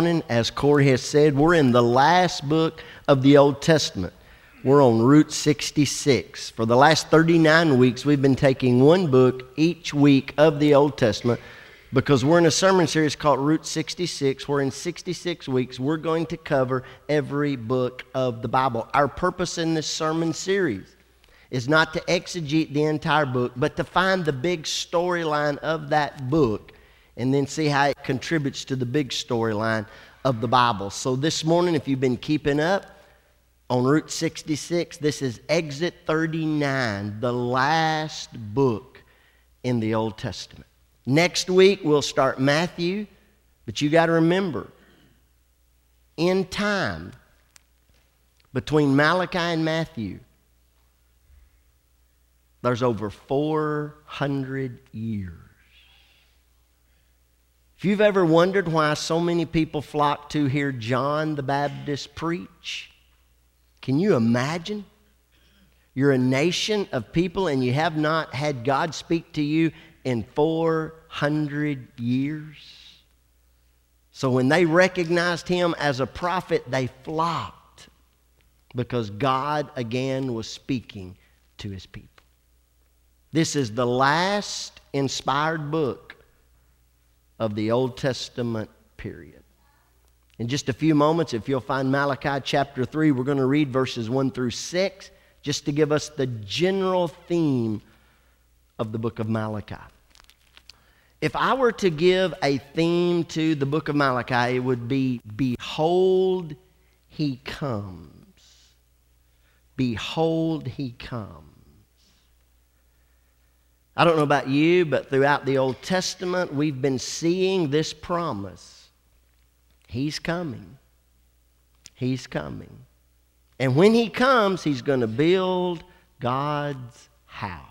morning, as Corey has said, we're in the last book of the Old Testament. We're on Route 66. For the last 39 weeks, we've been taking one book each week of the Old Testament because we're in a sermon series called Route 66, where in 66 weeks we're going to cover every book of the Bible. Our purpose in this sermon series is not to exegete the entire book, but to find the big storyline of that book and then see how it contributes to the big storyline of the Bible. So this morning, if you've been keeping up, on Route 66, this is Exit 39, the last book in the Old Testament. Next week, we'll start Matthew, but you got to remember, in time, between Malachi and Matthew, there's over 400 years. If you've ever wondered why so many people flock to hear John the Baptist preach, can you imagine? You're a nation of people and you have not had God speak to you in 400 years. So when they recognized him as a prophet, they flocked because God again was speaking to his people. This is the last inspired book of the Old Testament period. In just a few moments, if you'll find Malachi chapter 3, we're going to read verses 1 through 6 just to give us the general theme of the book of Malachi. If I were to give a theme to the book of Malachi, it would be, Behold, He Comes. Behold, He Comes. I don't know about you, but throughout the Old Testament, we've been seeing this promise. He's coming. He's coming. And when He comes, He's going to build God's house.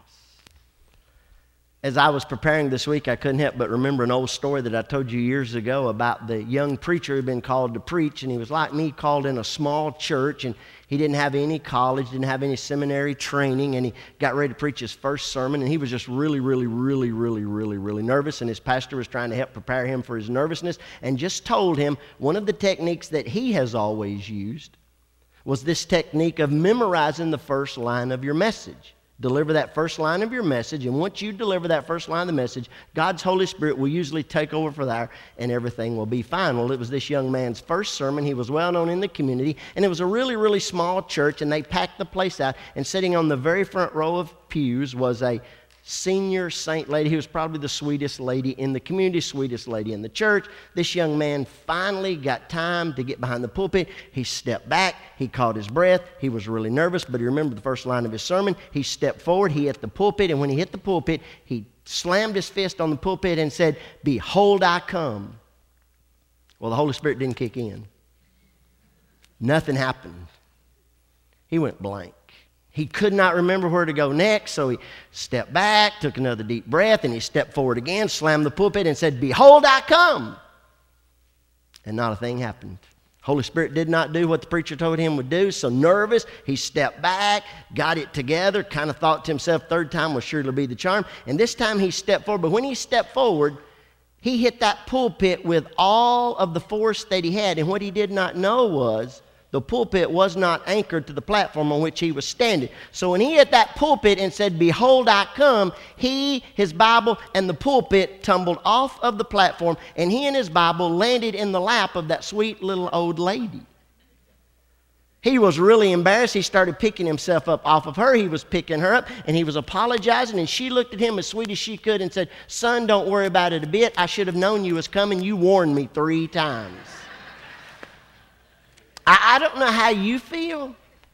As I was preparing this week, I couldn't help but remember an old story that I told you years ago about the young preacher who had been called to preach, and he was like me, called in a small church, and he didn't have any college, didn't have any seminary training, and he got ready to preach his first sermon, and he was just really nervous, and his pastor was trying to help prepare him for his nervousness, and just told him one of the techniques that he has always used was this technique of memorizing the first line of your message. Deliver that first line of your message, and once you deliver that first line of the message, God's Holy Spirit will usually take over for there, and everything will be fine. Well, it was this young man's first sermon. He was well known in the community, and it was a really small church, and they packed the place out, and sitting on the very front row of pews was a senior saint lady. He was probably the sweetest lady in the community, sweetest lady in the church. This young man finally got time to get behind the pulpit. He stepped back. He caught his breath. He was really nervous, but he remembered the first line of his sermon. He stepped forward. He hit the pulpit, and when he hit the pulpit, he slammed his fist on the pulpit and said, Behold, I come. Well, the Holy Spirit didn't kick in. Nothing happened. He went blank. He could not remember where to go next, so he stepped back, took another deep breath, and he stepped forward again, slammed the pulpit, and said, Behold, I come. And not a thing happened. Holy Spirit did not do what the preacher told him would do, so nervous, he stepped back, got it together, kind of thought to himself, third time was sure to be the charm, and this time he stepped forward. But when he stepped forward, he hit that pulpit with all of the force that he had, and what he did not know was the pulpit was not anchored to the platform on which he was standing. So when he hit that pulpit and said, Behold, I come, he, his Bible, and the pulpit tumbled off of the platform, and he and his Bible landed in the lap of that sweet little old lady. He was really embarrassed. He started picking himself up off of her. He was picking her up, and he was apologizing, and she looked at him as sweet as she could and said, Son, don't worry about it a bit. I should have known you was coming. You warned me 3 times. I don't know how you feel,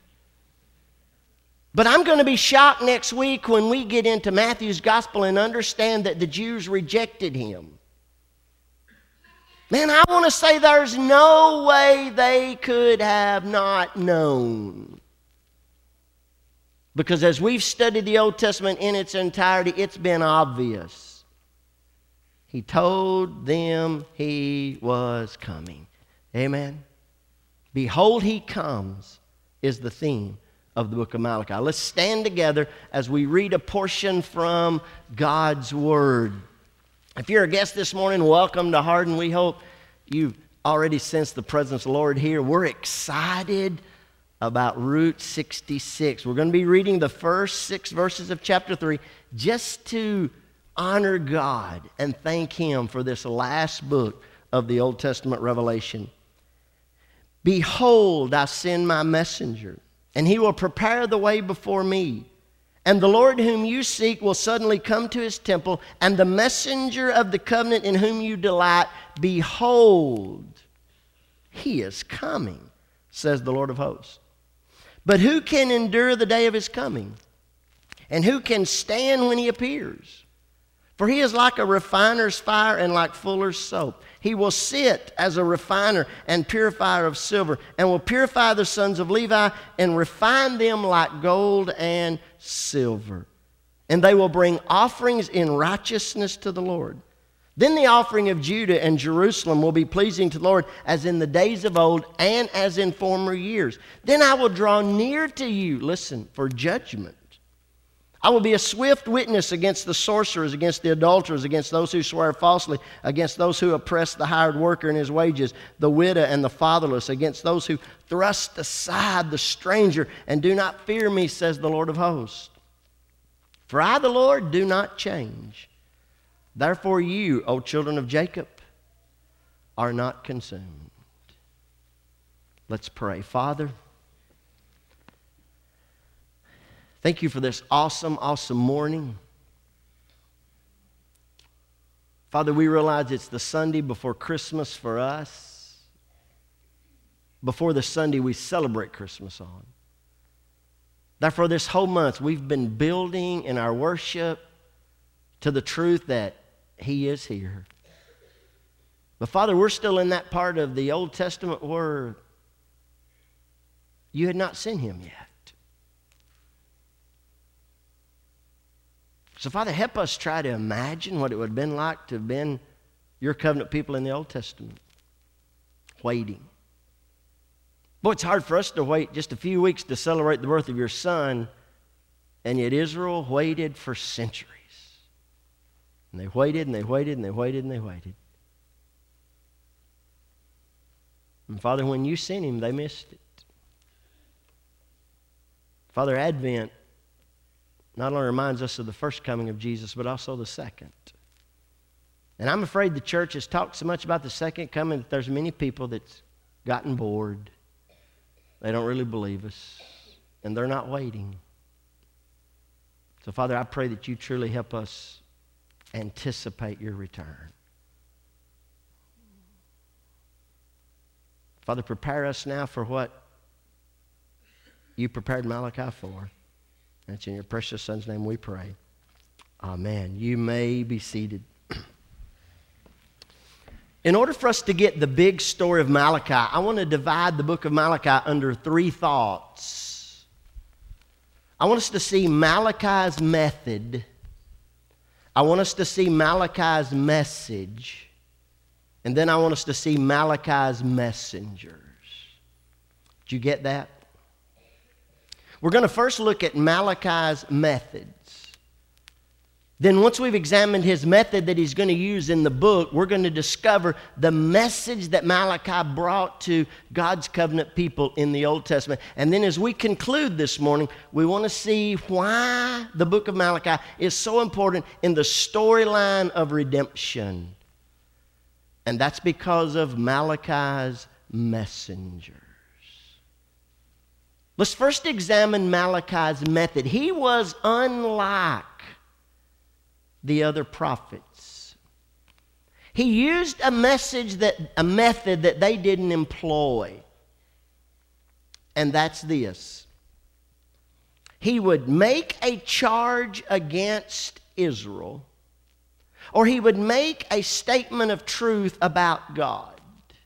but I'm going to be shocked next week when we get into Matthew's gospel and understand that the Jews rejected him. Man, I want to say there's no way they could have not known. Because as we've studied the Old Testament in its entirety, it's been obvious. He told them he was coming. Amen. Behold, He comes is the theme of the book of Malachi. Let's stand together as we read a portion from God's Word. If you're a guest this morning, welcome to Hardin. We hope you've already sense the presence of the Lord here. We're excited about Route 66. We're going to be reading the first 6 verses of chapter 3 just to honor God and thank Him for this last book of the Old Testament Revelation. Behold, I send my messenger, and he will prepare the way before me. And the Lord whom you seek will suddenly come to his temple, and the messenger of the covenant in whom you delight, behold, he is coming, says the Lord of hosts. But who can endure the day of his coming? And who can stand when he appears? For he is like a refiner's fire and like fuller's soap. He will sit as a refiner and purifier of silver, and will purify the sons of Levi and refine them like gold and silver. And they will bring offerings in righteousness to the Lord. Then the offering of Judah and Jerusalem will be pleasing to the Lord, as in the days of old and as in former years. Then I will draw near to you, listen, for judgment. I will be a swift witness against the sorcerers, against the adulterers, against those who swear falsely, against those who oppress the hired worker in his wages, the widow and the fatherless, against those who thrust aside the stranger and do not fear me, says the Lord of hosts. For I, the Lord, do not change. Therefore you, O children of Jacob, are not consumed. Let's pray. Father, thank you for this awesome, awesome morning. Father, we realize it's the Sunday before Christmas for us, before the Sunday we celebrate Christmas on. Therefore, this whole month we've been building in our worship to the truth that He is here. But Father, we're still in that part of the Old Testament where you had not sent Him yet. So Father, help us try to imagine what it would have been like to have been your covenant people in the Old Testament, waiting. Boy, it's hard for us to wait just a few weeks to celebrate the birth of your Son, and yet Israel waited for centuries. And they waited, and they waited, and they waited, and they waited. And Father, when you sent Him, they missed it. Father, Advent not only reminds us of the first coming of Jesus, but also the second. And I'm afraid the church has talked so much about the second coming that there's many people that's gotten bored. They don't really believe us, and they're not waiting. So, Father, I pray that you truly help us anticipate your return. Father, prepare us now for what you prepared Malachi for. That's in your precious Son's name we pray. Amen. You may be seated. In order for us to get the big story of Malachi, I want to divide the book of Malachi under 3 thoughts. I want us to see Malachi's method. I want us to see Malachi's message. And then I want us to see Malachi's messengers. Did you get that? We're going to first look at Malachi's methods. Then once we've examined his method that he's going to use in the book, we're going to discover the message that Malachi brought to God's covenant people in the Old Testament. And then as we conclude this morning, we want to see why the book of Malachi is so important in the storyline of redemption. And that's because of Malachi's messengers. Let's first examine Malachi's method. He was unlike the other prophets. He used a method that they didn't employ. And that's this. He would make a charge against Israel, or he would make a statement of truth about God.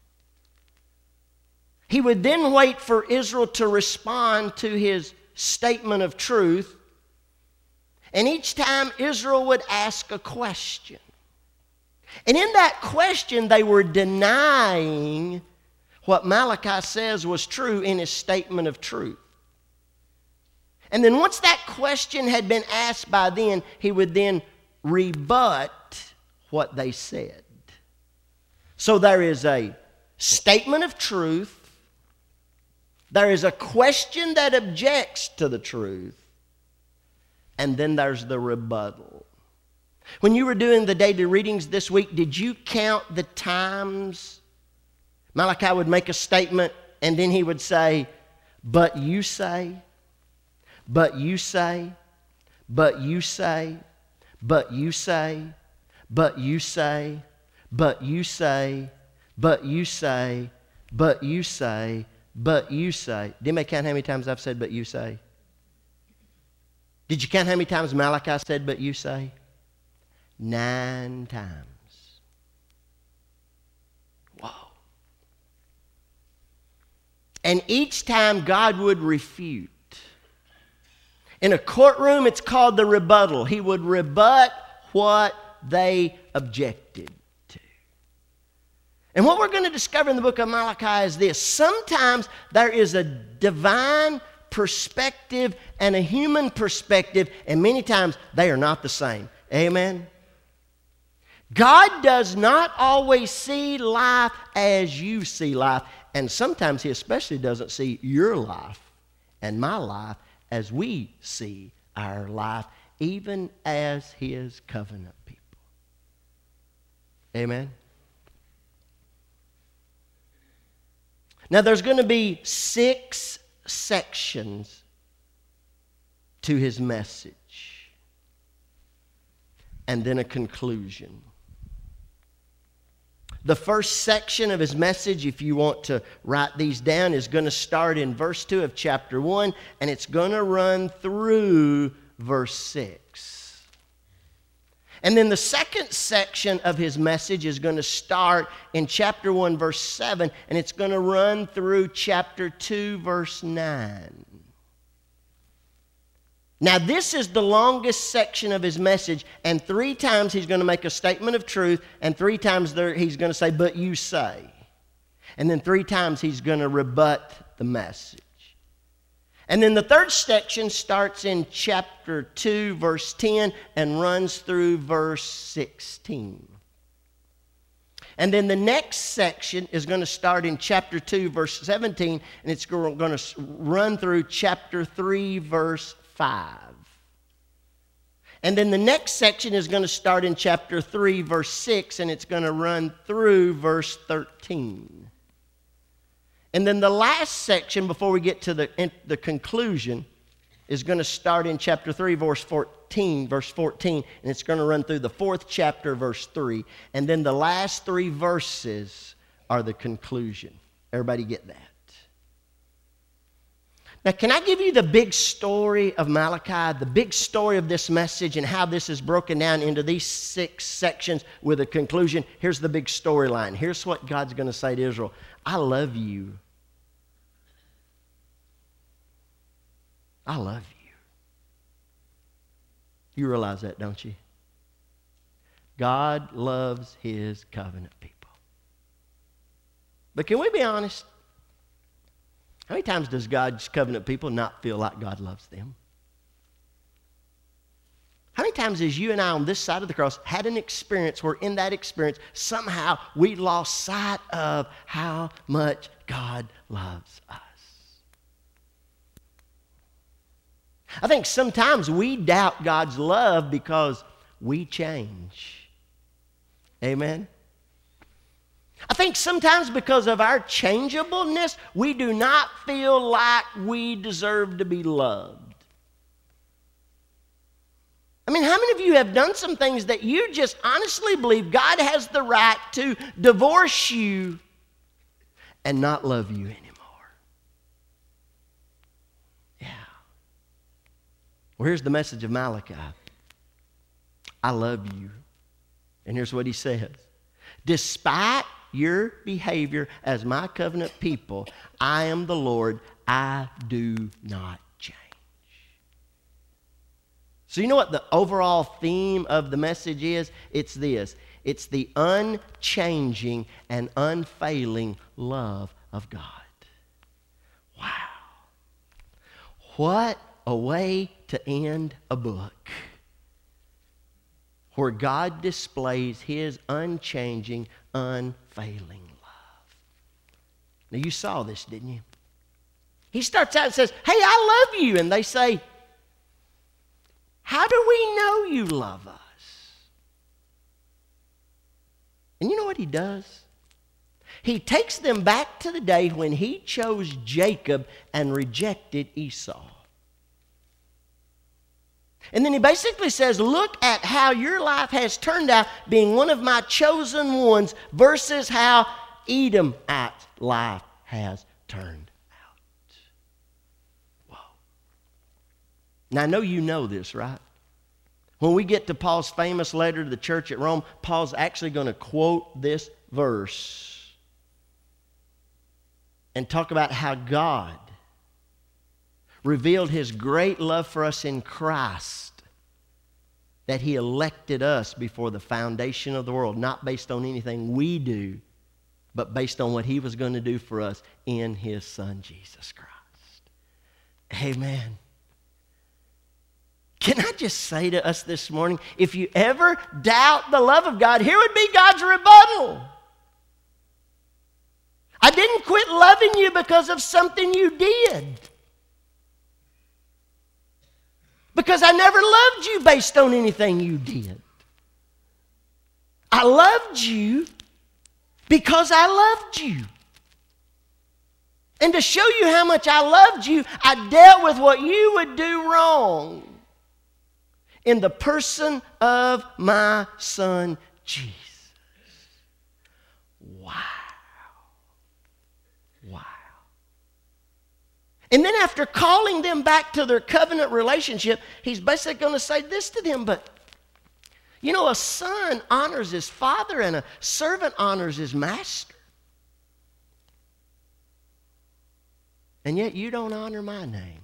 He would then wait for Israel to respond to his statement of truth. And each time Israel would ask a question. And in that question, they were denying what Malachi says was true in his statement of truth. And then once that question had been asked by them, he would then rebut what they said. So there is a statement of truth. There is a question that objects to the truth. And then there's the rebuttal. When you were doing the daily readings this week, did you count the times Malachi would make a statement and then he would say, but you say, but you say, but you say, but you say, but you say, but you say, but you say, but you say, but you say. Did anybody count how many times I've said but you say? Did you count how many times Malachi said but you say? 9 times. Whoa. And each time God would refute. In a courtroom, it's called the rebuttal. He would rebut what they objected to. And what we're going to discover in the book of Malachi is this. Sometimes there is a divine perspective and a human perspective, and many times they are not the same. Amen? God does not always see life as you see life, and sometimes He especially doesn't see your life and my life as we see our life, even as His covenant people. Amen? Now, there's going to be 6 sections to His message, and then a conclusion. The first section of His message, if you want to write these down, is going to start in verse 2 of chapter 1, and it's going to run through verse 6. And then the second section of His message is going to start in chapter 1, verse 7, and it's going to run through chapter 2, verse 9. Now, this is the longest section of His message, and 3 times He's going to make a statement of truth, and 3 times He's going to say, but you say. And then 3 times He's going to rebut the message. And then the third section starts in chapter 2, verse 10, and runs through verse 16. And then the next section is going to start in chapter 2, verse 17, and it's going to run through chapter 3, verse 5. And then the next section is going to start in chapter 3, verse 6, and it's going to run through verse 13. And then the last section, before we get to the conclusion, is going to start in chapter 3, verse 14, and it's going to run through the 4th chapter, verse 3. And then the last 3 verses are the conclusion. Everybody get that? Now, can I give you the big story of Malachi, the big story of this message and how this is broken down into these 6 sections with a conclusion? Here's the big storyline. Here's what God's going to say to Israel. I love you. I love you. You realize that, don't you? God loves His covenant people. But can we be honest? How many times does God's covenant people not feel like God loves them? How many times has you and I on this side of the cross had an experience where in that experience somehow we lost sight of how much God loves us? I think sometimes we doubt God's love because we change. Amen? I think sometimes because of our changeableness, we do not feel like we deserve to be loved. I mean, how many of you have done some things that you just honestly believe God has the right to divorce you and not love you anymore? Yeah. Well, here's the message of Malachi. I love you. And here's what he says. Despite your behavior as my covenant people, I am the Lord, I do not change. So you know what the overall theme of the message is? It's this. It's the unchanging and unfailing love of God. Wow. What a way to end a book, where God displays His unchanging, unfailing love. Now, you saw this, didn't you? He starts out and says, hey, I love you. And they say, how do we know you love us? And you know what he does? He takes them back to the day when he chose Jacob and rejected Esau. And then he basically says, look at how your life has turned out being one of my chosen ones versus how Edomite's life has turned out. Whoa. Now, I know you know this, right? When we get to Paul's famous letter to the church at Rome, Paul's actually going to quote this verse and talk about how God revealed his great love for us in Christ, that he elected us before the foundation of the world, not based on anything we do, but based on what he was going to do for us in his Son, Jesus Christ. Amen. Can I just say to us this morning, if you ever doubt the love of God, here would be God's rebuttal. I didn't quit loving you because of something you did. Because I never loved you based on anything you did. I loved you because I loved you. And to show you how much I loved you, I dealt with what you would do wrong in the person of my Son, Jesus. Wow. Wow. And then after calling them back to their covenant relationship, he's basically going to say this to them, but you know, a son honors his father and a servant honors his master. And yet you don't honor my name.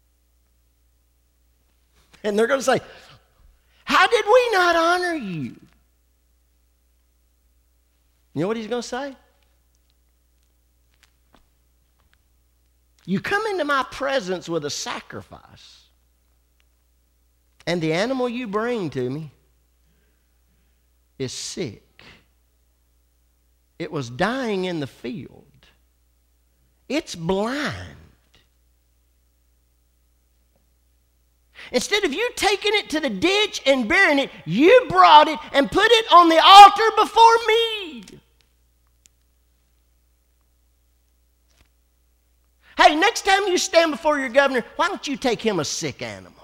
And they're going to say, how did we not honor you? You know what he's going to say? You come into my presence with a sacrifice, and the animal you bring to me is sick. It was dying in the field. It's blind. Instead of you taking it to the ditch and burying it, you brought it and put it on the altar before me. Hey, next time you stand before your governor, why don't you take him a sick animal?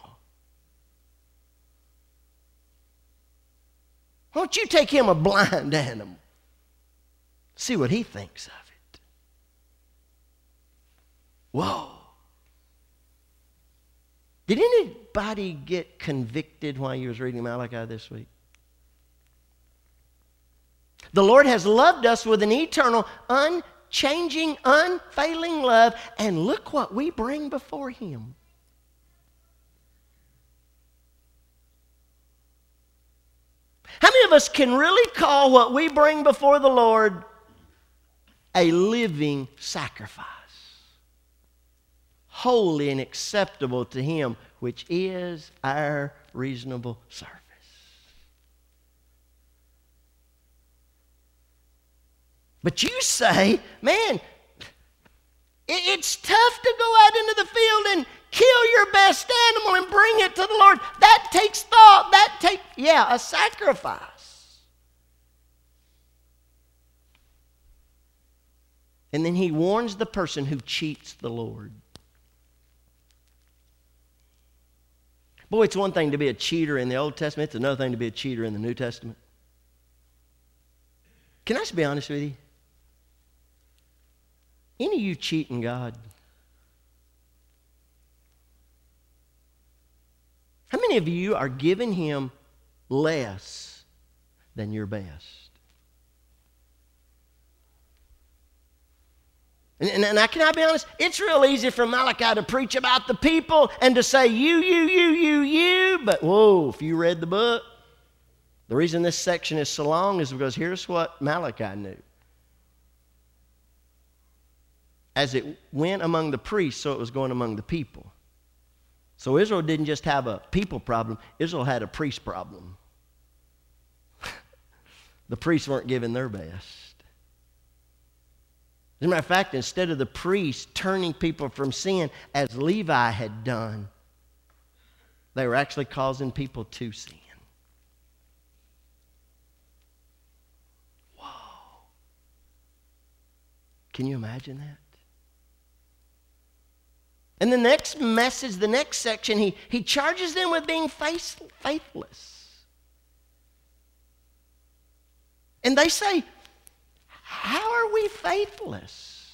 Why don't you take him a blind animal? See what he thinks of it. Whoa. Did anybody get convicted while you was reading Malachi this week? The Lord has loved us with an eternal, unchanging, unfailing love, and look what we bring before him. How many of us can really call what we bring before the Lord a living sacrifice? Holy and acceptable to him, which is our reasonable service. But you say, man, it's tough to go out into the field and kill your best animal and bring it to the Lord. That takes thought. That takes, a sacrifice. And then he warns the person who cheats the Lord. Boy, it's one thing to be a cheater in the Old Testament. It's another thing to be a cheater in the New Testament. Can I just be honest with you? Any of you cheating God? How many of you are giving him less than your best? And can I be honest? It's real easy for Malachi to preach about the people and to say you. But whoa, if you read the book, the reason this section is so long is because here's what Malachi knew. As it went among the priests, so it was going among the people. So Israel didn't just have a people problem, Israel had a priest problem. The priests weren't giving their best. As a matter of fact, instead of the priest turning people from sin as Levi had done, they were actually causing people to sin. Whoa. Can you imagine that? And the next message, the next section, he charges them with being faithless. And they say, how are we faithless?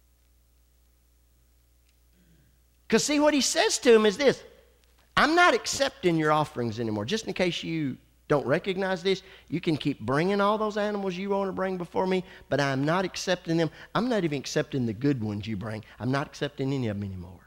Because see, what he says to them is this: I'm not accepting your offerings anymore. Just in case you don't recognize this, you can keep bringing all those animals you want to bring before me, but I'm not accepting them. I'm not even accepting the good ones you bring. I'm not accepting any of them anymore.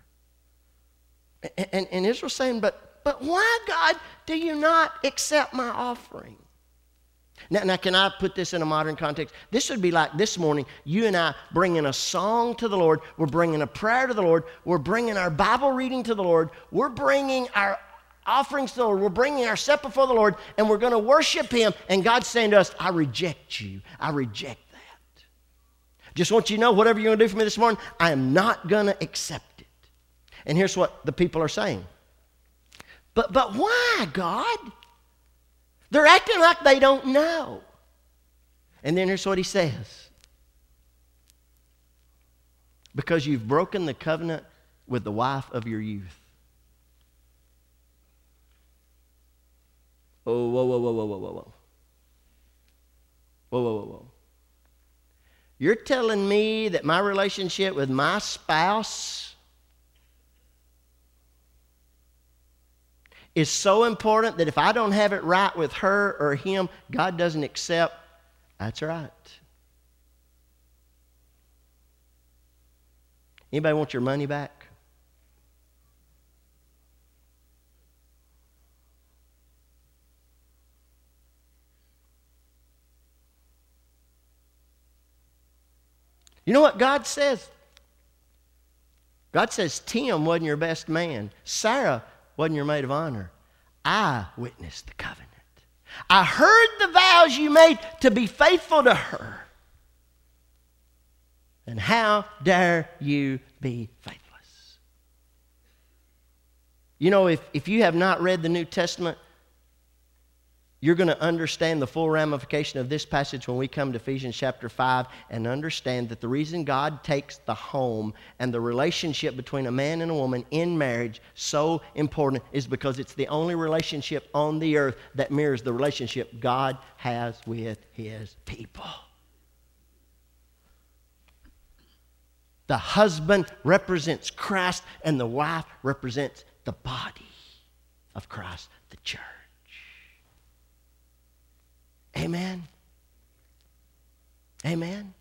And Israel's saying, but why, God, do you not accept my offering? Now, can I put this in a modern context? This would be like this morning, you and I bringing a song to the Lord. We're bringing a prayer to the Lord. We're bringing our Bible reading to the Lord. We're bringing our offerings to the Lord. We're bringing our step before the Lord, and we're going to worship Him. And God's saying to us, I reject you. I reject that. Just want you to know, whatever you're going to do for me this morning, I am not going to accept it. And here's what the people are saying. But why, God? They're acting like they don't know. And then here's what he says. Because you've broken the covenant with the wife of your youth. Oh, whoa, whoa, whoa, whoa, whoa, whoa, whoa. Whoa, whoa, whoa, whoa. You're telling me that my relationship with my spouse is so important that if I don't have it right with her or him, God doesn't accept? That's right. Anybody want your money back? You know what God says? God says Tim wasn't your best man. Sarah wasn't your maid of honor. I witnessed the covenant. I heard the vows you made to be faithful to her. And how dare you be faithless? You know, if you have not read the New Testament, you're going to understand the full ramification of this passage when we come to Ephesians chapter 5 and understand that the reason God takes the home and the relationship between a man and a woman in marriage so important is because it's the only relationship on the earth that mirrors the relationship God has with His people. The husband represents Christ and the wife represents the body of Christ, the church. Amen. Amen.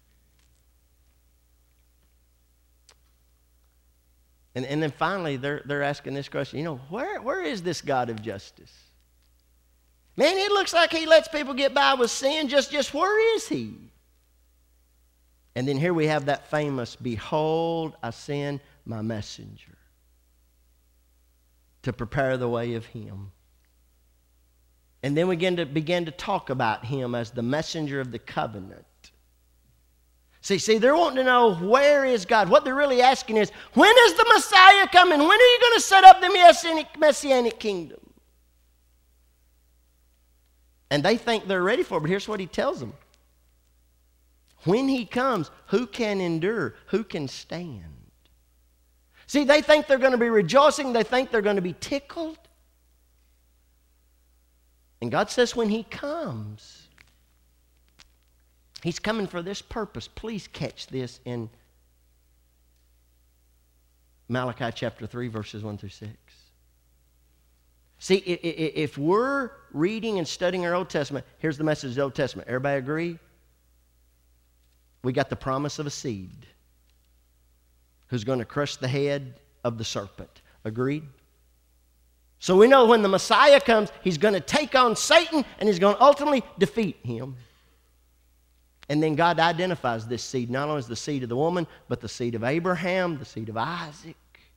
And then finally, they're asking this question, you know, where is this God of justice? Man, it looks like He lets people get by with sin. Just where is He? And then here we have that famous, behold, I send my messenger to prepare the way of Him. And then we begin to talk about Him as the messenger of the covenant. See, they're wanting to know, where is God? What they're really asking is, when is the Messiah coming? When are you going to set up the Messianic kingdom? And they think they're ready for it, but here's what He tells them. When He comes, who can endure? Who can stand? See, they think they're going to be rejoicing. They think they're going to be tickled. And God says when He comes, He's coming for this purpose. Please catch this in Malachi chapter 3, verses 1 through 6. See, if we're reading and studying our Old Testament, here's the message of the Old Testament. Everybody agree? We got the promise of a seed who's going to crush the head of the serpent. Agreed? So we know when the Messiah comes, He's going to take on Satan and He's going to ultimately defeat him. And then God identifies this seed not only as the seed of the woman, but the seed of Abraham, the seed of Isaac,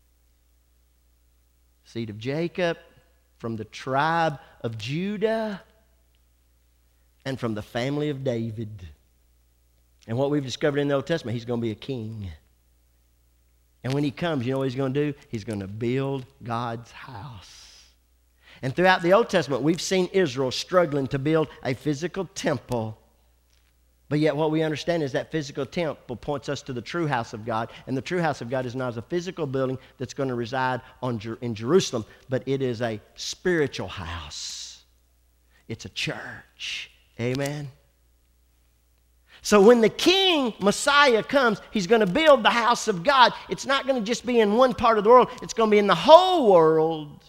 seed of Jacob, from the tribe of Judah, and from the family of David. And what we've discovered in the Old Testament, he's going to be a king. And when he comes, you know what he's going to do? He's going to build God's house. And throughout the Old Testament, we've seen Israel struggling to build a physical temple. But yet what we understand is that physical temple points us to the true house of God. And the true house of God is not a physical building that's going to reside in Jerusalem, but it is a spiritual house. It's a church. Amen. So when the King, Messiah, comes, he's going to build the house of God. It's not going to just be in one part of the world. It's going to be in the whole world.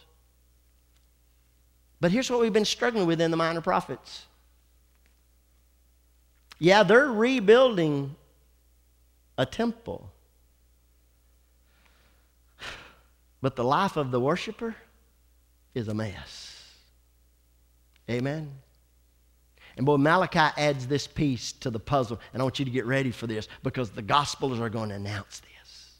But here's what we've been struggling with in the Minor Prophets. Yeah, they're rebuilding a temple. But the life of the worshiper is a mess. Amen. And boy, Malachi adds this piece to the puzzle. And I want you to get ready for this because the Gospels are going to announce this.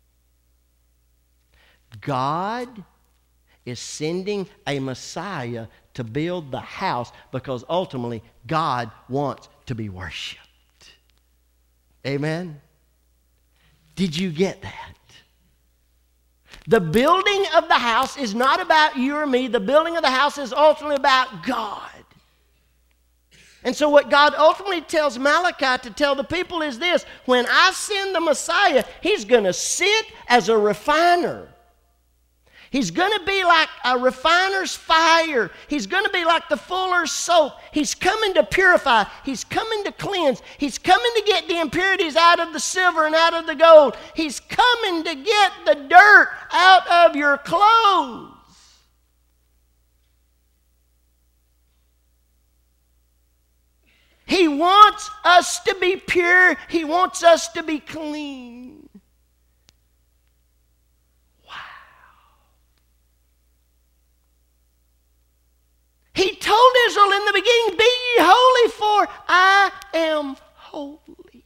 God is sending a Messiah to build the house because ultimately God wants to be worshiped. Amen? Did you get that? The building of the house is not about you or me. The building of the house is ultimately about God. And so what God ultimately tells Malachi to tell the people is this: when I send the Messiah, he's going to sit as a refiner. He's going to be like a refiner's fire. He's going to be like the fuller's soap. He's coming to purify. He's coming to cleanse. He's coming to get the impurities out of the silver and out of the gold. He's coming to get the dirt out of your clothes. He wants us to be pure. He wants us to be clean. Wow. He told Israel in the beginning, "Be ye holy, for I am holy."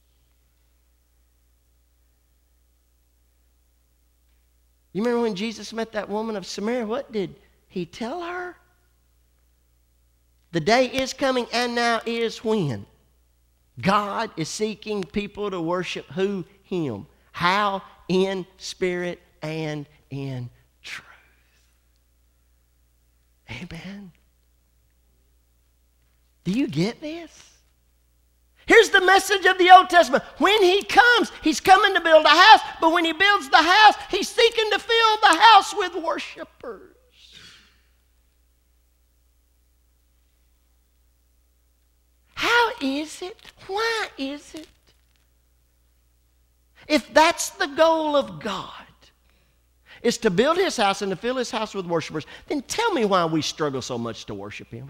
You remember when Jesus met that woman of Samaria? What did he tell her? The day is coming, and now is when God is seeking people to worship who? Him. How? In spirit and in truth. Amen. Do you get this? Here's the message of the Old Testament. When he comes, he's coming to build a house, but when he builds the house, he's seeking to fill the house with worshipers. How is it? Why is it? If that's the goal of God, is to build his house and to fill his house with worshipers, then tell me why we struggle so much to worship him.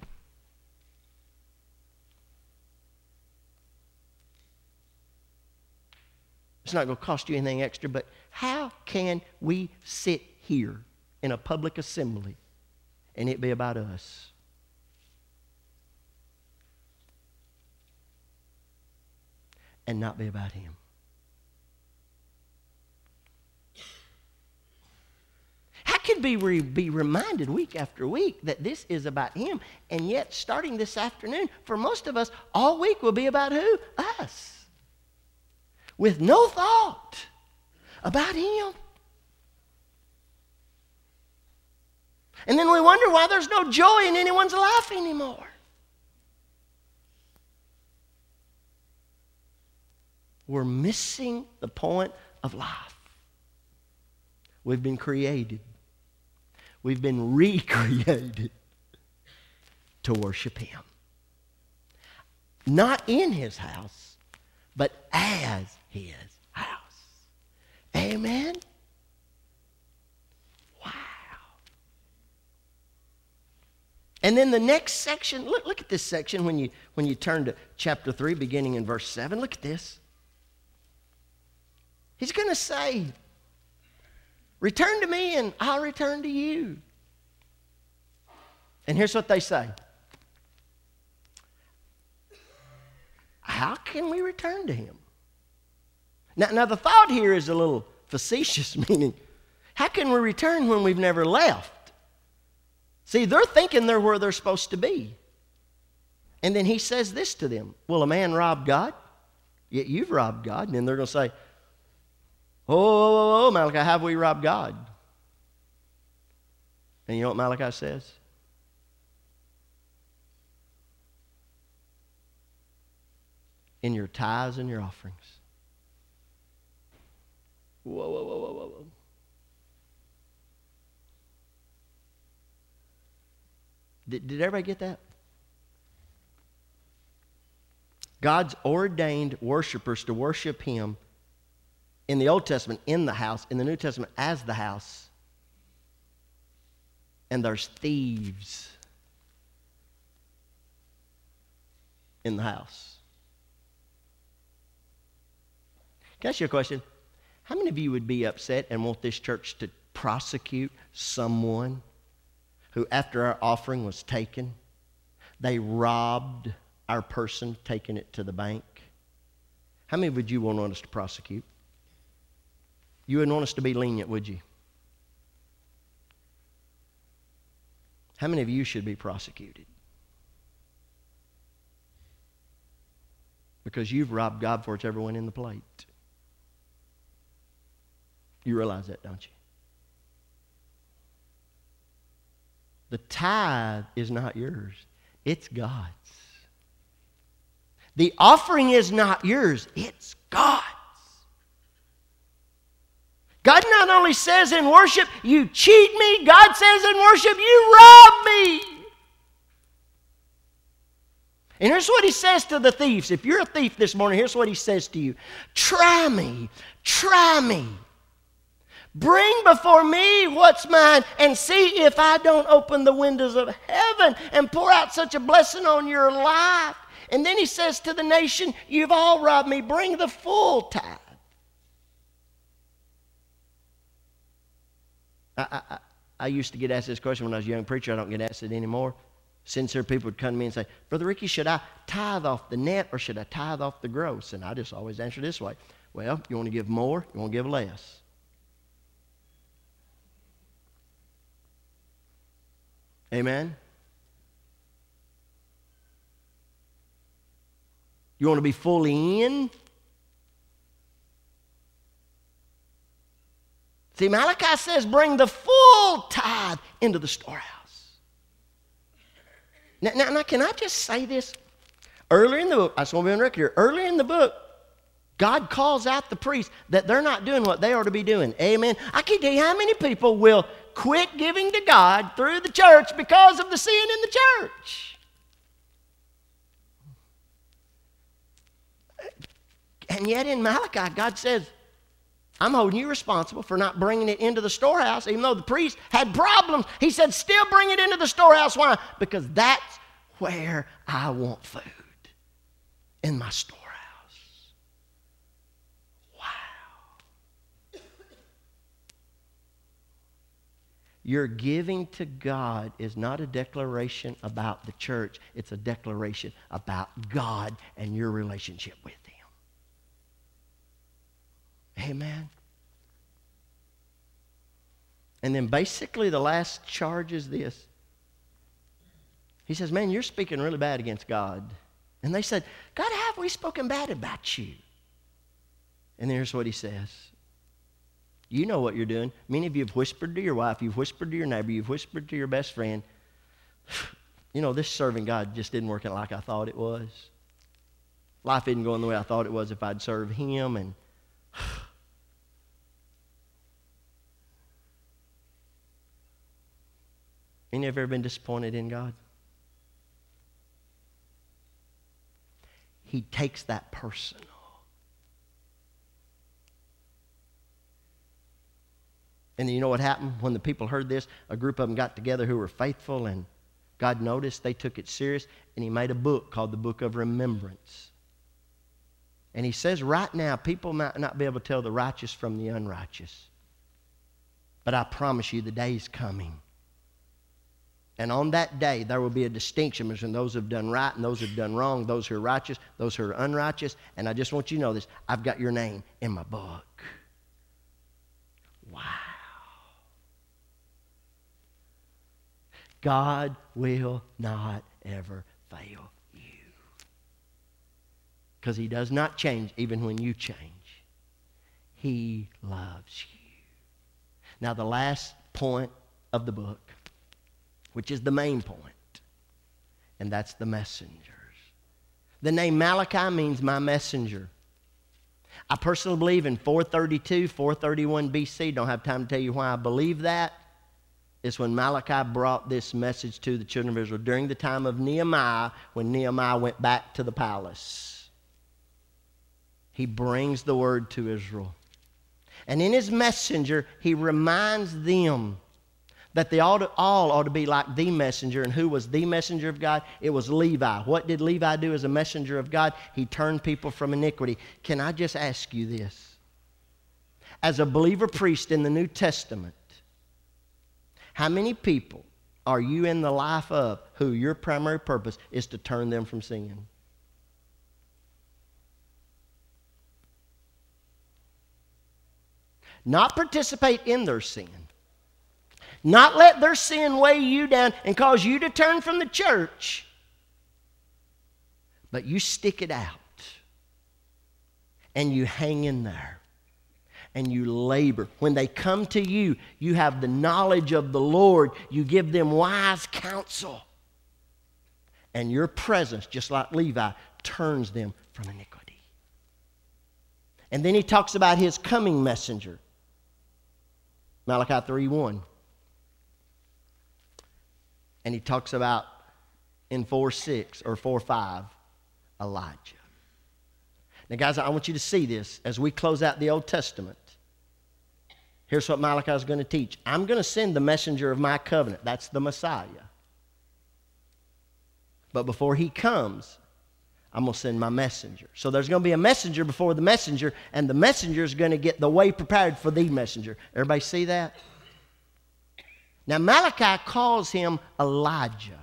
It's not going to cost you anything extra, but how can we sit here in a public assembly and it be about us? And not be about him? How can we be reminded week after week that this is about him, and yet starting this afternoon, for most of us, all week will be about who? Us. With no thought about him. And then we wonder why there's no joy in anyone's life anymore. We're missing the point of life. We've been created. We've been recreated to worship him. Not in his house, but as his house. Amen? Wow. And then the next section, look at this section when you turn to chapter 3, beginning in verse 7. Look at this. He's going to say, "Return to me and I'll return to you." And here's what they say. How can we return to him? Now the thought here is a little facetious, meaning, how can we return when we've never left? See, they're thinking they're where they're supposed to be. And then he says this to them: "Will a man rob God? Yet you've robbed God. And then they're going to say, oh, Malachi, have we robbed God? And you know what Malachi says? In your tithes and your offerings. Whoa, whoa, whoa, whoa, whoa, whoa. Did everybody get that? God's ordained worshipers to worship Him in the Old Testament in the house, in the New Testament as the house. And there's thieves in the house. Can I ask you a question? How many of you would be upset and want this church to prosecute someone who, after our offering was taken, they robbed our person taking it to the bank? How many would you want us to prosecute? You wouldn't want us to be lenient, would you? How many of you should be prosecuted? Because you've robbed God before it's ever went in the plate. You realize that, don't you? The tithe is not yours. It's God's. The offering is not yours. It's God's. God not only says in worship, you cheat me. God says in worship, you rob me. And here's what He says to the thieves. If you're a thief this morning, here's what He says to you. Try me. Try me. Bring before me what's mine and see if I don't open the windows of heaven and pour out such a blessing on your life. And then He says to the nation, you've all robbed me. Bring the full tithe. I used to get asked this question when I was a young preacher. I don't get asked it anymore. Sincere people would come to me and say, Brother Ricky, should I tithe off the net or should I tithe off the gross? And I just always answer this way. Well, you want to give more, you want to give less. Amen? You want to be fully in? See, Malachi says, bring the full tithe into the storehouse. Now, can I just say this? Earlier in the book, I just want to be on record here. Earlier in the book, God calls out the priests that they're not doing what they ought to be doing. Amen. I can't tell you how many people will quit giving to God through the church because of the sin in the church. And yet in Malachi, God says, I'm holding you responsible for not bringing it into the storehouse, even though the priest had problems. He said, still bring it into the storehouse. Why? Because that's where I want food, in my storehouse. Wow. Your giving to God is not a declaration about the church. It's a declaration about God and your relationship with Him. Amen. And then basically the last charge is this. He says, man, you're speaking really bad against God. And they said, God, have we spoken bad about you? And here's what He says. You know what you're doing. Many of you have whispered to your wife, you've whispered to your neighbor, you've whispered to your best friend. You know, this serving God just didn't work out like I thought it was. Life isn't going the way I thought it was if I'd serve Him. And any of you ever been disappointed in God? He takes that personal. And then you know what happened? When the people heard this, a group of them got together who were faithful, and God noticed they took it serious, and He made a book called the Book of Remembrance. And He says right now, people might not be able to tell the righteous from the unrighteous. But I promise you, the day's coming. And on that day, there will be a distinction between those who have done right and those who have done wrong, those who are righteous, those who are unrighteous. And I just want you to know this. I've got your name in my book. Wow. God will not ever fail you. because He does not change even when you change. He loves you. Now the last point of the book, which is the main point, and that's the messengers. The name Malachi means my messenger. I personally believe in 432, 431 BC. Don't have time to tell you why I believe that. It's when Malachi brought this message to the children of Israel during the time of Nehemiah, when Nehemiah went back to the palace. He brings the word to Israel. And in his messenger, he reminds them that they all ought to be like the messenger. And who was the messenger of God? It was Levi. What did Levi do as a messenger of God? He turned people from iniquity. Can I just ask you this? As a believer priest in the New Testament, how many people are you in the life of who your primary purpose is to turn them from sin? Not participate in their sin. Not let their sin weigh you down and cause you to turn from the church. But you stick it out. And you hang in there. And you labor. When they come to you, you have the knowledge of the Lord. You give them wise counsel. And your presence, just like Levi, turns them from iniquity. And then he talks about his coming messenger. Malachi 3:1. And he talks about in 4:6 or 4:5, Elijah. Now guys, I want you to see this as we close out the Old Testament. Here's what Malachi is going to teach. I'm going to send the messenger of my covenant. That's the Messiah. But before he comes, I'm going to send my messenger. So there's going to be a messenger before the messenger, and the messenger is going to get the way prepared for the messenger. Everybody see that? Now Malachi calls him Elijah.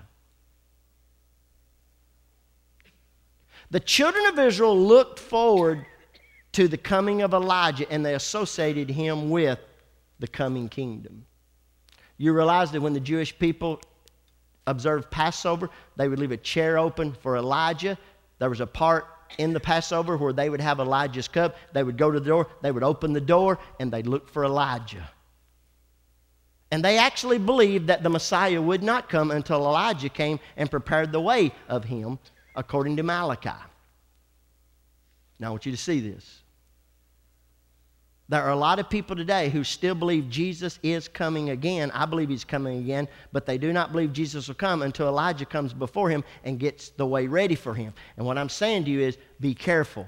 The children of Israel looked forward to the coming of Elijah, and they associated him with the coming kingdom. You realize that when the Jewish people observed Passover, they would leave a chair open for Elijah. There was a part in the Passover where they would have Elijah's cup. They would go to the door, they would open the door, and they'd look for Elijah. And they actually believed that the Messiah would not come until Elijah came and prepared the way of him, according to Malachi. Now I want you to see this. There are a lot of people today who still believe Jesus is coming again. I believe he's coming again, but they do not believe Jesus will come until Elijah comes before him and gets the way ready for him. And what I'm saying to you is, be careful.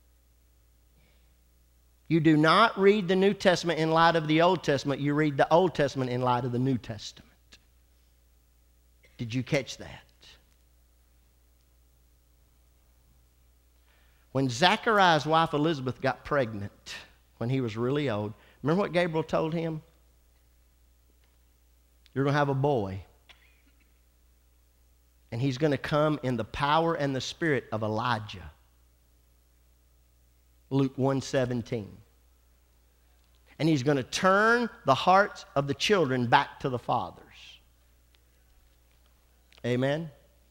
You do not read the New Testament in light of the Old Testament. You read the Old Testament in light of the New Testament. Did you catch that? When Zachariah's wife Elizabeth got pregnant, when he was really old, remember what Gabriel told him? You're going to have a boy. And he's going to come in the power and the spirit of Elijah. Luke 1:17. And he's going to turn the hearts of the children back to the fathers. Amen?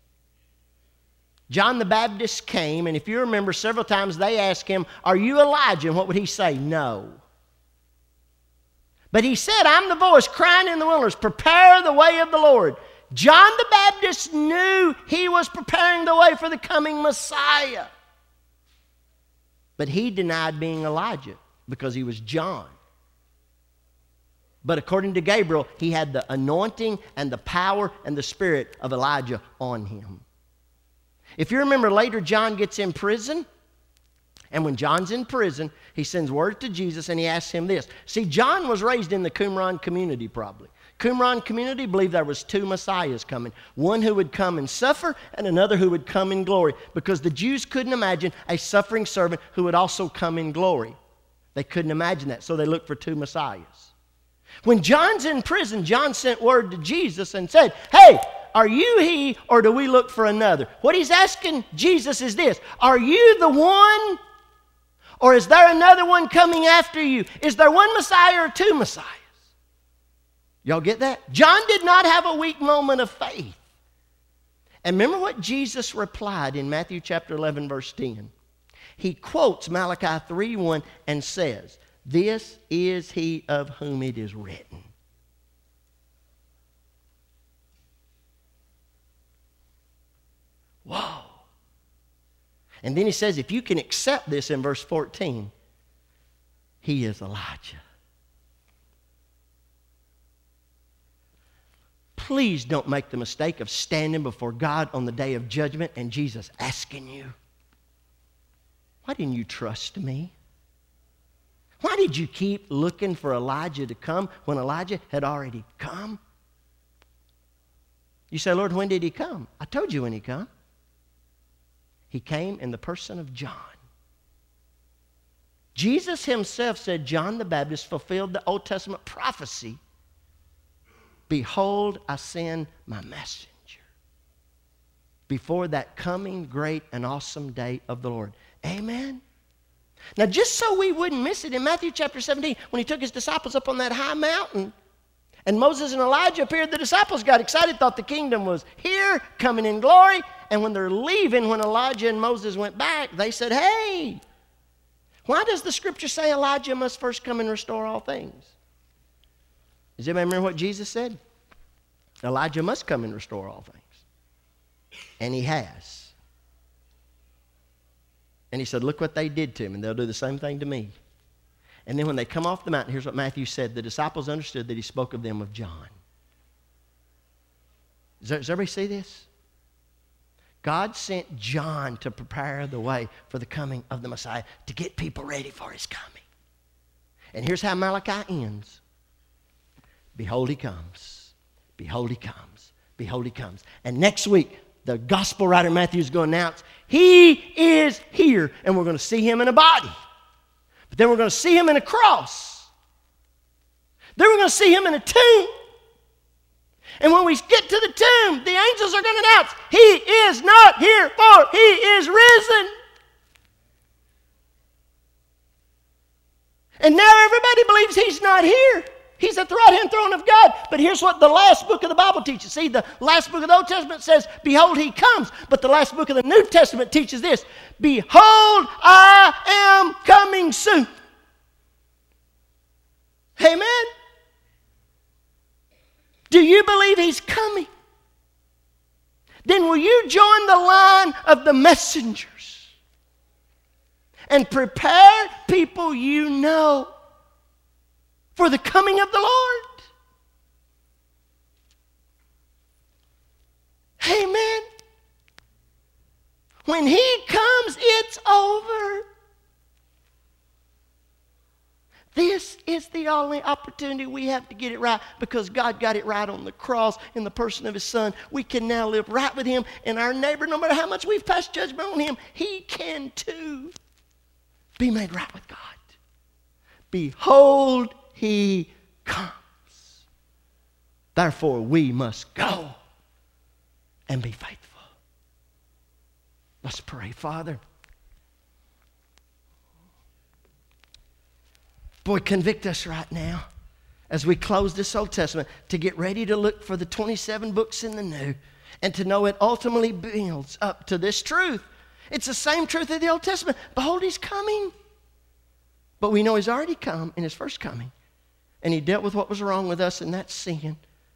John the Baptist came, and if you remember, several times they asked him, "Are you Elijah?" And what would he say? No. But he said, "I'm the voice crying in the wilderness, prepare the way of the Lord." John the Baptist knew he was preparing the way for the coming Messiah. But he denied being Elijah because he was John. But according to Gabriel, he had the anointing and the power and the spirit of Elijah on him. If you remember, later John gets in prison, and when John's in prison, he sends word to Jesus and he asks him this. See, John was raised in the Qumran community probably. Qumran community believed there was two Messiahs coming. One who would come and suffer, and another who would come in glory, because the Jews couldn't imagine a suffering servant who would also come in glory. They couldn't imagine that, so they looked for two Messiahs. When John's in prison, John sent word to Jesus and said, "Hey, are you he, or do we look for another?" What he's asking Jesus is this: are you the one, or is there another one coming after you? Is there one Messiah or two Messiahs? Y'all get that? John did not have a weak moment of faith. And remember what Jesus replied in Matthew chapter 11, verse 10. He quotes Malachi 3:1 and says, "This is he of whom it is written." Whoa. And then he says, if you can accept this in verse 14, he is Elijah. Please don't make the mistake of standing before God on the day of judgment and Jesus asking you, why didn't you trust me? Why did you keep looking for Elijah to come when Elijah had already come? You say, Lord, when did he come? I told you when he come. He came in the person of John. Jesus himself said John the Baptist fulfilled the Old Testament prophecy. Behold, I send my messenger before that coming great and awesome day of the Lord. Amen? Now, just so we wouldn't miss it, in Matthew chapter 17, when he took his disciples up on that high mountain, and Moses and Elijah appeared, the disciples got excited, thought the kingdom was here, coming in glory. And when they're leaving, when Elijah and Moses went back, they said, hey, why does the scripture say Elijah must first come and restore all things? Does anybody remember what Jesus said? Elijah must come and restore all things. And he has. And he said, look what they did to him, and they'll do the same thing to me. And then when they come off the mountain, here's what Matthew said. The disciples understood that he spoke of them of John. Does everybody see this? God sent John to prepare the way for the coming of the Messiah, to get people ready for his coming. And here's how Malachi ends. Behold, he comes. Behold, he comes. Behold, he comes. And next week, the gospel writer Matthew is going to announce, he is here. And we're going to see him in a body. But then we're going to see him in a cross. Then we're going to see him in a tomb. And when we get to the tomb, the angels are going to announce, he is not here, for he is risen. And now everybody believes he's not here. He's at the right-hand throne of God. But here's what the last book of the Bible teaches. See, the last book of the Old Testament says, behold, he comes. But the last book of the New Testament teaches this. Behold, I am coming soon. Amen. Do you believe he's coming? Then will you join the line of the messengers and prepare people you know for the coming of the Lord? Amen. When he comes, it's over. This is the only opportunity we have to get it right, because God got it right on the cross in the person of his Son. We can now live right with him, and our neighbor, no matter how much we've passed judgment on him, he can too be made right with God. Behold, he comes. Therefore, we must go and be faithful. Let's pray. Father, boy, convict us right now as we close this Old Testament to get ready to look for the 27 books in the New, and to know it ultimately builds up to this truth. It's the same truth of the Old Testament. Behold, he's coming. But we know he's already come in his first coming, and he dealt with what was wrong with us, and that's sin.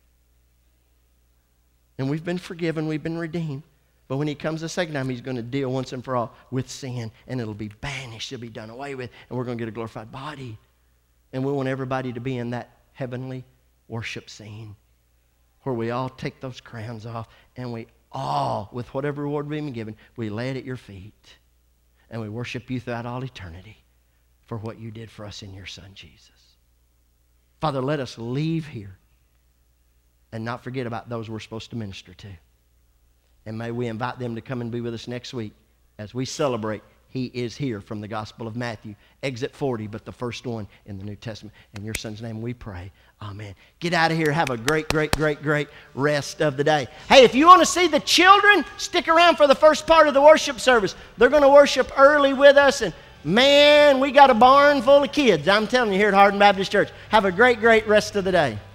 And we've been forgiven, we've been redeemed. But when he comes the second time, he's going to deal once and for all with sin, and it'll be banished, it'll be done away with, and we're going to get a glorified body. And we want everybody to be in that heavenly worship scene where we all take those crowns off, and we all, with whatever reward we've been given, we lay it at your feet, and we worship you throughout all eternity for what you did for us in your Son, Jesus. Father, let us leave here and not forget about those we're supposed to minister to. And may we invite them to come and be with us next week as we celebrate He is here from the Gospel of Matthew. Exit 40, but the first one in the New Testament. In your Son's name we pray. Amen. Get out of here. Have a great, great, great, great rest of the day. Hey, if you want to see the children, stick around for the first part of the worship service. They're going to worship early with us. And man, we got a barn full of kids. I'm telling you, here at Hardin Baptist Church. Have a great, great rest of the day.